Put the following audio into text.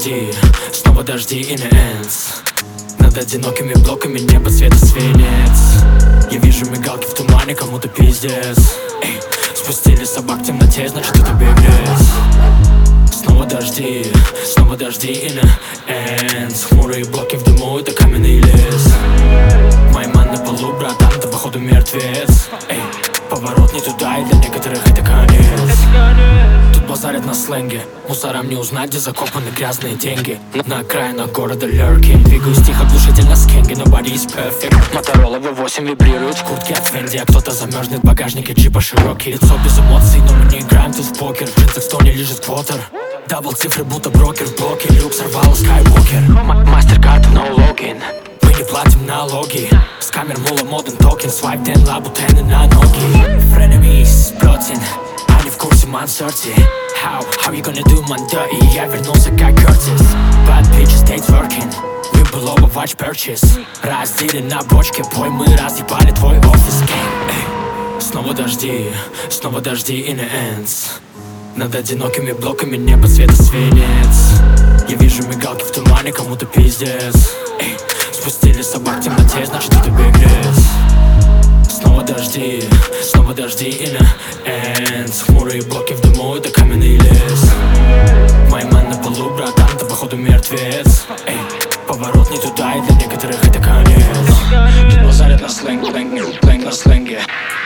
снова дожди и ends. Над одинокими блоками небо цвета свинец. Я вижу мигалки в тумане, кому-то пиздец. Эй, спустили собак в темноте, значит это беглец. Снова дожди и ends. Хмурые блоки в дыму, это каменный лес. Мой ман на полу, братан, ты походу мертвец. Эй, поворот не туда, и для некоторых это конец. Тут базарят на сленге, мусорам не узнать, где закопаны грязные деньги. На окраинах города Леркин, двигаюсь тихо, глушительно с Кенги. Nobody is perfect. Моторола V8 вибрирует в куртке от Фенди, а кто-то замерзнет в багажнике джипа широкий. Лицо без эмоций, но мы не играем тут в покер. В джинсах в стоне лежит квотер. Дабл цифры, будто брокер в блоке. Люк сорвал Скайуокер. Мастер-карта, no логин. Мы не платим налоги. С камер мула моден токен. Свайп ден, лабутены на ноги. Frenemies, протин. Они в курсе мансорти. How you gonna do man dirty? Я вернулся как Кертис. Bad bitches, they twerking. We below a watch purchase. Раздели на бочке, бой, мы разъебали твой офис. Снова дожди и не ends. Над одинокими блоками небо цвета свинец. Я вижу мигалки в тумане, кому-то пиздец. Эй, спустили собак в темноте, значит это беглец. Снова дожди и не ends. Хмурые блоки в дыму, это каменный лес. Мой ман на полу, братан, ты походу мертвец. Эй, поворот не туда, и для некоторых это конец. Тут базарят на сленге.